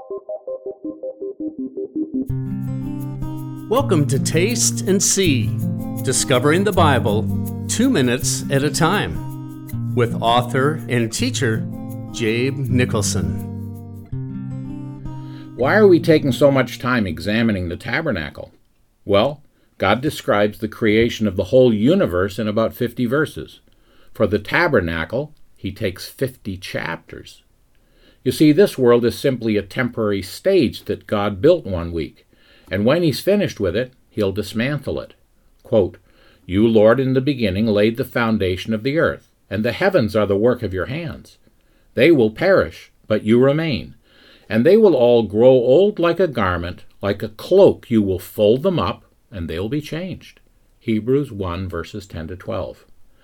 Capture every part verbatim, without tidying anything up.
Welcome to Taste and See, discovering the Bible two minutes at a time, with author and teacher Jabe Nicholson. Why are we taking so much time examining the tabernacle? Well, God describes the creation of the whole universe in about fifty verses. For the tabernacle, he takes fifty chapters. You see, this world is simply a temporary stage that God built one week, and when he's finished with it, he'll dismantle it. Quote, "You, Lord, in the beginning laid the foundation of the earth, and the heavens are the work of your hands. They will perish, but you remain, and they will all grow old like a garment, like a cloak you will fold them up, and they'll be changed." Hebrews one, verses ten to twelve.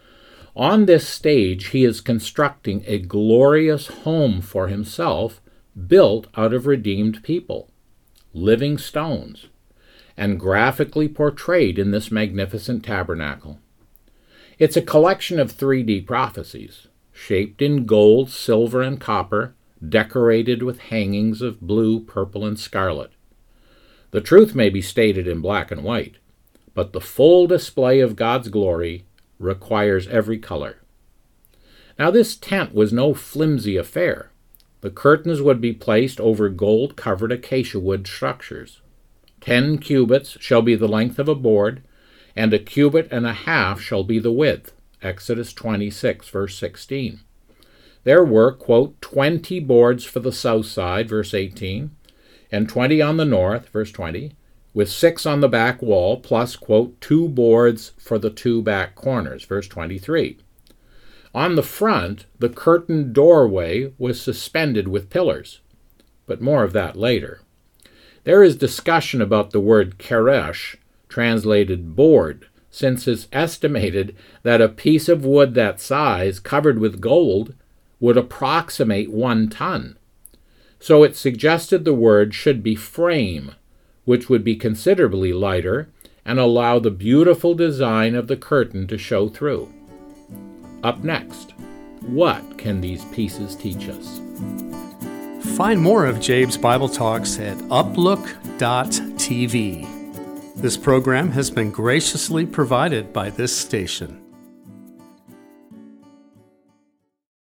On this stage, he is constructing a glorious home for himself, built out of redeemed people, living stones, and graphically portrayed in this magnificent tabernacle. It's a collection of three D prophecies, shaped in gold, silver, and copper, decorated with hangings of blue, purple, and scarlet. The truth may be stated in black and white, but the full display of God's glory requires every color. Now, this tent was no flimsy affair. The curtains would be placed over gold-covered acacia wood structures. Ten cubits shall be the length of a board, and a cubit and a half shall be the width. Exodus twenty-six, verse sixteen. There were, quote, twenty boards for the south side, verse eighteen, and twenty on the north, verse twenty, with six on the back wall, plus, quote, two boards for the two back corners, verse twenty-three. On the front, the curtained doorway was suspended with pillars, but more of that later. There is discussion about the word keresh, translated board, since it's estimated that a piece of wood that size, covered with gold, would approximate one ton. So it suggested the word should be frame, which would be considerably lighter and allow the beautiful design of the curtain to show through. Up next, what can these pieces teach us? Find more of Jabe's Bible Talks at uplook dot t v. This program has been graciously provided by this station.